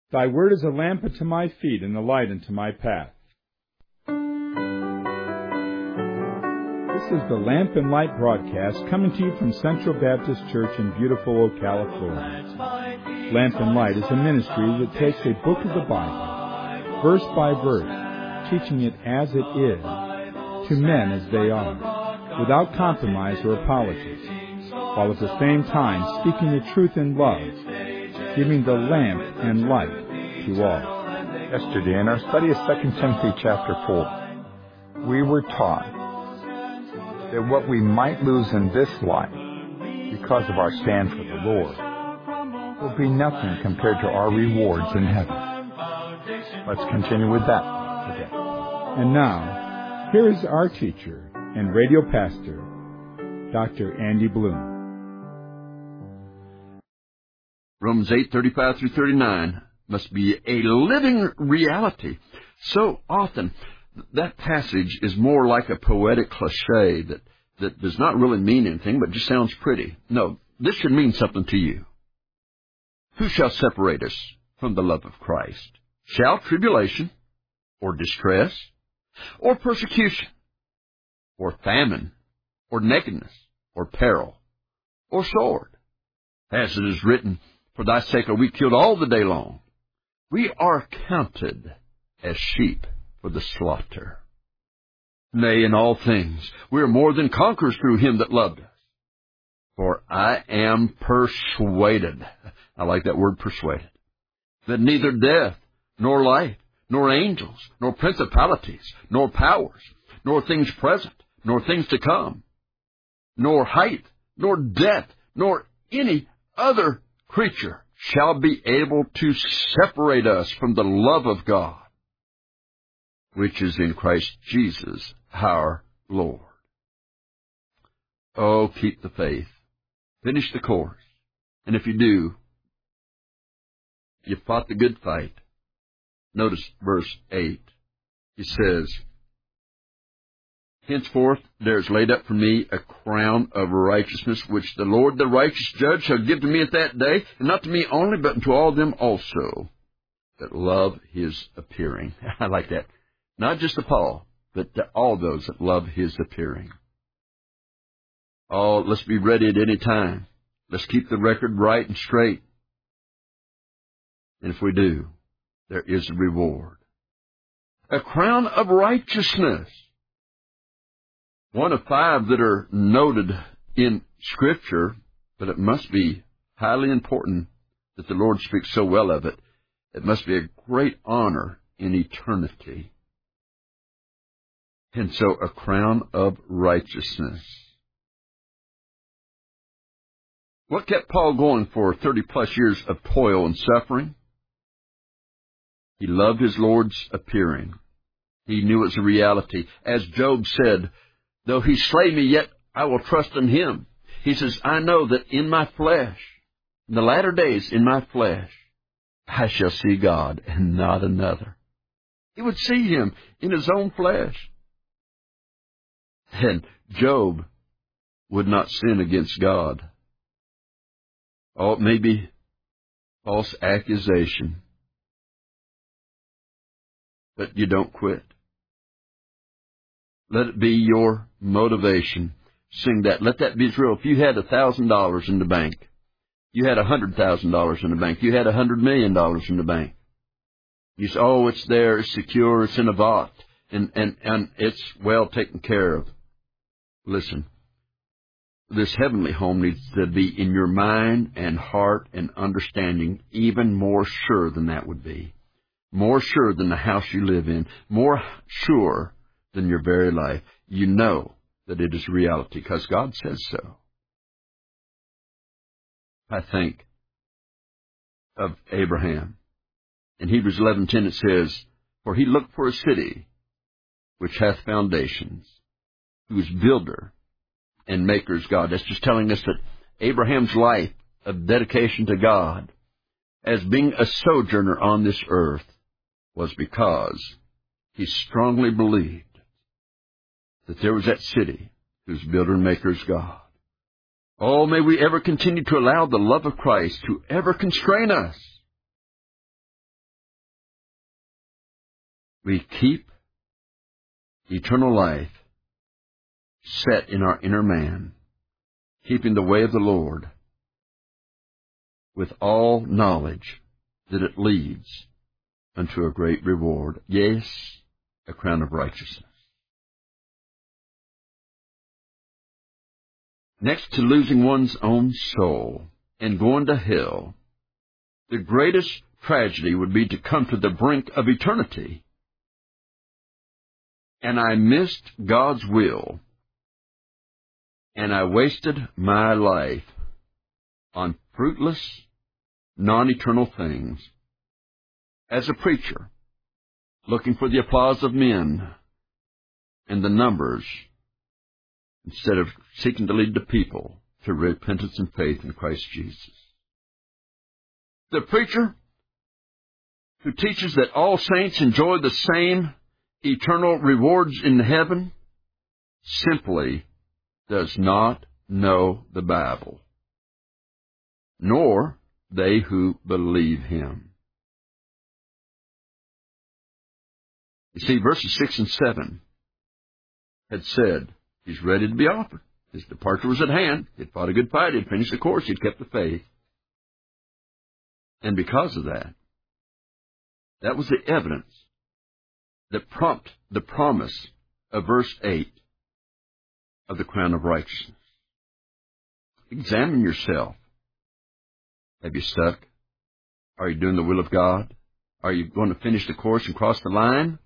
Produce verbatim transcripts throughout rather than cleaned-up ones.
Thy word is a lamp unto my feet and a light unto my path. This is the Lamp and Light broadcast coming to you from Central Baptist Church in beautiful Ocala, Florida. Lamp and Light is a ministry that takes a book of the Bible, verse by verse, teaching it as it is, to men as they are, without compromise or apologies, while at the same time speaking the truth in love, giving the lamp and light to all. Yesterday, in our study of Second Timothy chapter four, we were taught that what we might lose in this life because of our stand for the Lord will be nothing compared to our rewards in heaven. Let's continue with that today. And now, here is our teacher and radio pastor, Doctor Andy Bloom. Romans eight, thirty-five through thirty-nine must be a living reality. So often, that passage is more like a poetic cliche that, that does not really mean anything, but just sounds pretty. No, this should mean something to you. Who shall separate us from the love of Christ? Shall tribulation, or distress, or persecution, or famine, or nakedness, or peril, or sword? As it is written, for thy sake are we killed all the day long. We are counted as sheep for the slaughter. Nay, in all things, we are more than conquerors through him that loved us. For I am persuaded, I like that word persuaded, that neither death, nor life, nor angels, nor principalities, nor powers, nor things present, nor things to come, nor height, nor depth, nor any other creature shall be able to separate us from the love of God, which is in Christ Jesus our Lord. Oh, keep the faith. Finish the course. And if you do, you fought the good fight. Notice verse eight. He says, henceforth there is laid up for me a crown of righteousness, which the Lord the righteous judge shall give to me at that day, and not to me only, but unto all them also that love his appearing. I like that. Not just to Paul, but to all those that love his appearing. Oh, let's be ready at any time. Let's keep the record right and straight. And if we do, there is a reward. A crown of righteousness. One of five that are noted in Scripture, but it must be highly important that the Lord speaks so well of it. It must be a great honor in eternity. And so a crown of righteousness. What kept Paul going for thirty plus years of toil and suffering? He loved his Lord's appearing. He knew it was a reality. As Job said, though he slay me, yet I will trust in him. He says, I know that in my flesh, in the latter days in my flesh, I shall see God and not another. He would see him in his own flesh. And Job would not sin against God. Oh, it may be false accusation, but you don't quit. Let it be your motivation. Sing that. Let that be real. If you had a thousand dollars in the bank, you had a hundred thousand dollars in the bank, you had a hundred million dollars in the bank. You say, oh, it's there, it's secure, it's in a vault, and, and, and it's well taken care of. Listen, this heavenly home needs to be in your mind and heart and understanding even more sure than that would be. More sure than the house you live in. More sure than your very life. You know that it is reality because God says so. I think of Abraham. In Hebrews eleven ten it says, for he looked for a city which hath foundations, whose builder and maker is God. That's just telling us that Abraham's life of dedication to God as being a sojourner on this earth was because he strongly believed that there was that city whose builder and maker is God. Oh, may we ever continue to allow the love of Christ to ever constrain us we keep eternal life set in our inner man, keeping the way of the Lord with all knowledge that it leads unto a great reward, yes, a crown of righteousness. Next to losing one's own soul and going to hell, the greatest tragedy would be to come to the brink of eternity. And I missed God's will, and I wasted my life on fruitless, non-eternal things. As a preacher, looking for the applause of men and the numbers, instead of seeking to lead the people to repentance and faith in Christ Jesus. The preacher who teaches that all saints enjoy the same eternal rewards in heaven simply does not know the Bible, nor they who believe him. You see, verses six and seven had said, he's ready to be offered. His departure was at hand. He'd fought a good fight. He'd finished the course. He'd kept the faith. And because of that, that was the evidence that prompted the promise of verse eight of the crown of righteousness. Examine yourself. Have you stuck? Are you doing the will of God? Are you going to finish the course and cross the line?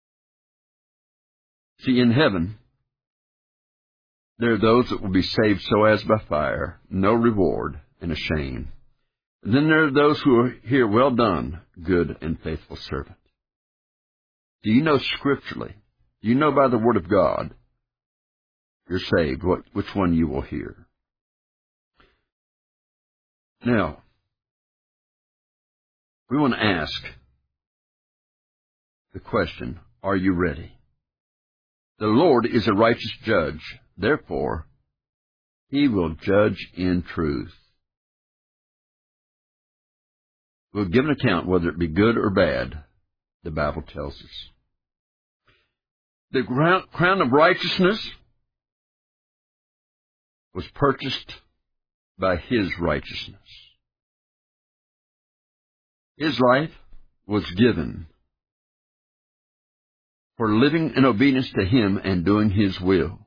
See, in heaven, there are those that will be saved so as by fire, no reward, and a shame. And then there are those who are here, well done, good and faithful servant. Do you know scripturally, do you know by the word of God, you're saved, what, which one you will hear? Now, we want to ask the question, are you ready? The Lord is a righteous judge. Therefore, he will judge in truth. We'll give an account whether it be good or bad, the Bible tells us. The crown of righteousness was purchased by his righteousness. His life was given for living in obedience to him and doing his will.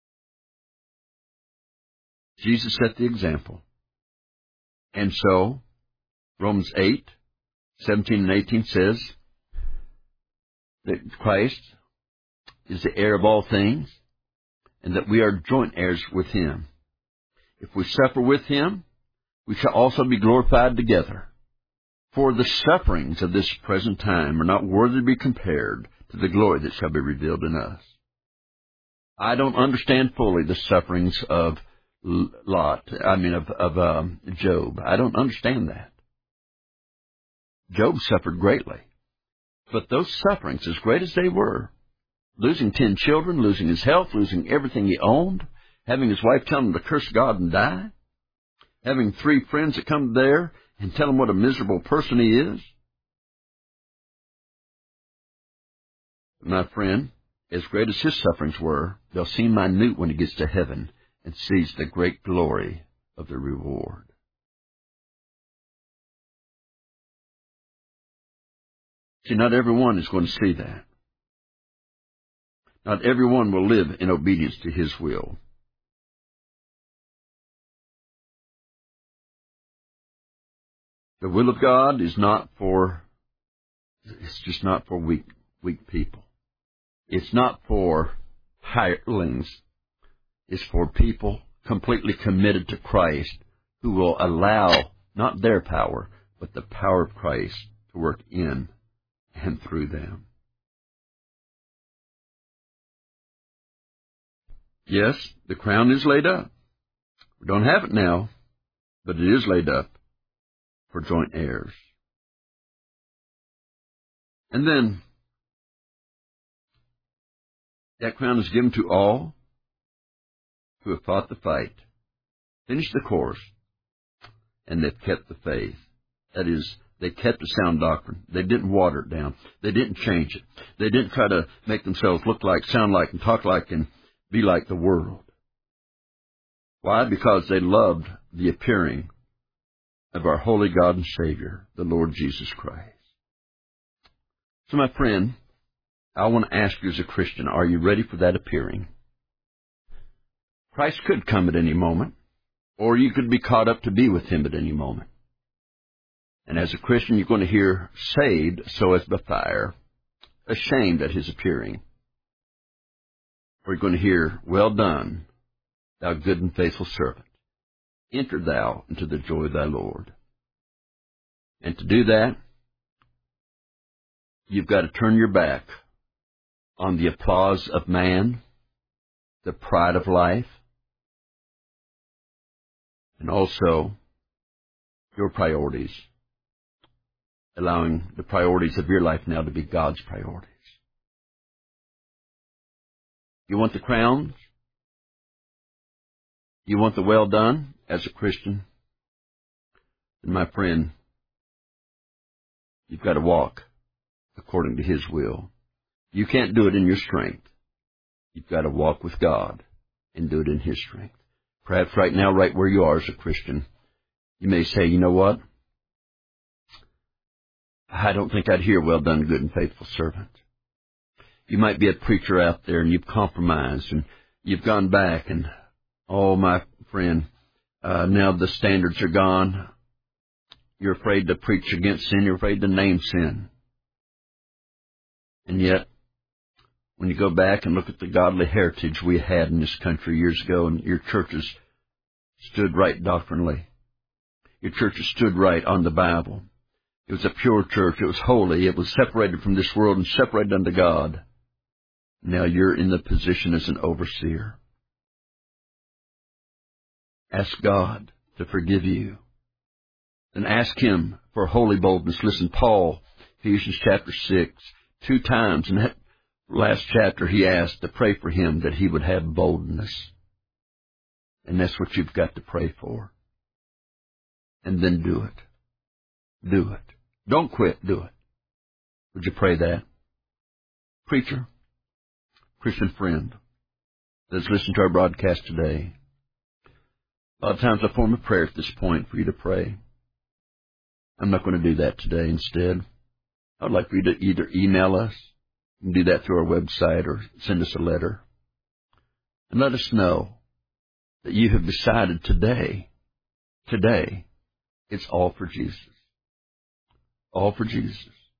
Jesus set the example. And so, Romans eight, seventeen and eighteen says that Christ is the heir of all things, and that we are joint heirs with him. If we suffer with him, we shall also be glorified together. For the sufferings of this present time are not worthy to be compared to the glory that shall be revealed in us. I don't understand fully the sufferings of Lot, I mean of, of um, Job. I don't understand that. Job suffered greatly. But those sufferings, as great as they were, losing ten children, losing his health, losing everything he owned, having his wife tell him to curse God and die, having three friends that come there and tell him what a miserable person he is. My friend, as great as his sufferings were, they'll seem minute when he gets to heaven and sees the great glory of the reward. See, not everyone is going to see that. Not everyone will live in obedience to his will. The will of God is not for, it's just not for weak, weak people. It's not for hirelings. It's for people completely committed to Christ who will allow not their power, but the power of Christ to work in and through them. Yes, the crown is laid up. We don't have it now, but it is laid up for joint heirs. And then, that crown is given to all who have fought the fight, finished the course, and they've kept the faith. That is, They kept the sound doctrine. They didn't water it down. They didn't change it. They didn't try to make themselves look like, sound like, and talk like, and be like the world. Why? Because they loved the appearing of our holy God and Savior, the Lord Jesus Christ. So, my friend, I want to ask you as a Christian, are you ready for that appearing? Christ could come at any moment, or you could be caught up to be with Him at any moment. And as a Christian, you're going to hear saved so as by fire, ashamed at His appearing. Or you're going to hear, well done, thou good and faithful servant. Enter thou into the joy of thy Lord. And to do that, you've got to turn your back on the applause of man, the pride of life, and also your priorities, allowing the priorities of your life now to be God's priorities. You want the crowns? You want the well done as a Christian? And my friend, you've got to walk according to His will. You can't do it in your strength. You've got to walk with God and do it in His strength. Perhaps right now, right where you are as a Christian, you may say, you know what? I don't think I'd hear, well done, good and faithful servant. You might be a preacher out there and you've compromised and you've gone back and, oh, my friend, uh, now the standards are gone. You're afraid to preach against sin. You're afraid to name sin. And yet, when you go back and look at the godly heritage we had in this country years ago, and your churches stood right doctrinally. Your churches stood right on the Bible. It was a pure church. It was holy. It was separated from this world and separated unto God. Now you're in the position as an overseer. Ask God to forgive you. And ask Him for holy boldness. Listen, Paul, Ephesians chapter six, two times in that last chapter he asked to pray for him that he would have boldness. And that's what you've got to pray for. And then do it. Do it. Don't quit. Do it. Would you pray that? Preacher, Christian friend that's listening to our broadcast today, a lot of times I form a prayer at this point for you to pray. I'm not going to do that today. Instead, I would like for you to either email us, you can do that through our website, or send us a letter, and let us know that you have decided today, today, it's all for Jesus. All for Jesus.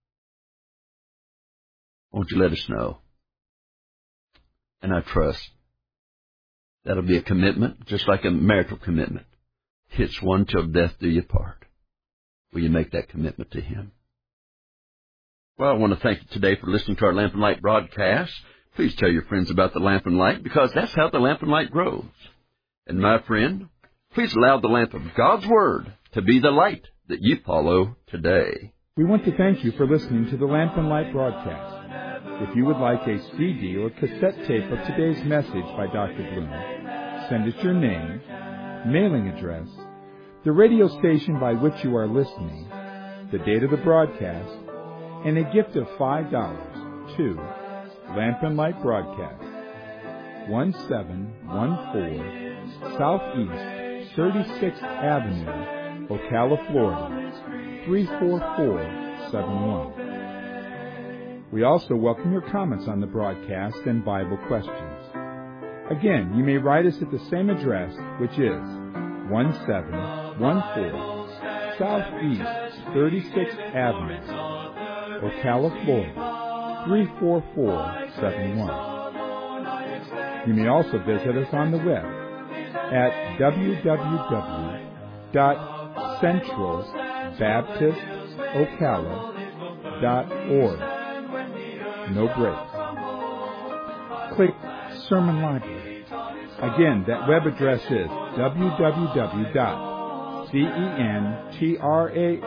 Won't you let us know? And I trust that'll be a commitment, just like a marital commitment. It's one till death do you part. Will you make that commitment to Him? Well, I want to thank you today for listening to our Lamp and Light broadcast. Please tell your friends about the Lamp and Light, because that's how the Lamp and Light grows. And my friend, please allow the lamp of God's Word to be the light that you follow today. We want to thank you for listening to the Lamp and Light broadcast. If you would like a C D or cassette tape of today's message by Doctor Bloom, send us your name, mailing address, the radio station by which you are listening, the date of the broadcast, and a gift of five dollars to Lamp and Light Broadcast, one seven one four Southeast thirty-sixth Avenue, Ocala, Florida, three four four seven one. We also welcome your comments on the broadcast and Bible questions. Again, you may write us at the same address, which is one seven one four Southeast thirty-sixth Avenue, Ocala, Florida, three four four seven one. You may also visit us on the web at w w w dot central baptist ocala dot org. No breaks. Click Sermon Library. Again, that web address is w w w dot central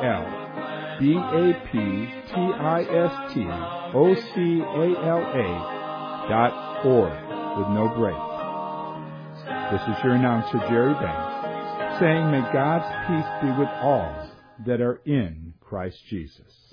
baptist dot org with no breaks. This is your announcer, Jerry Banks, saying may God's peace be with all that are in Christ Jesus.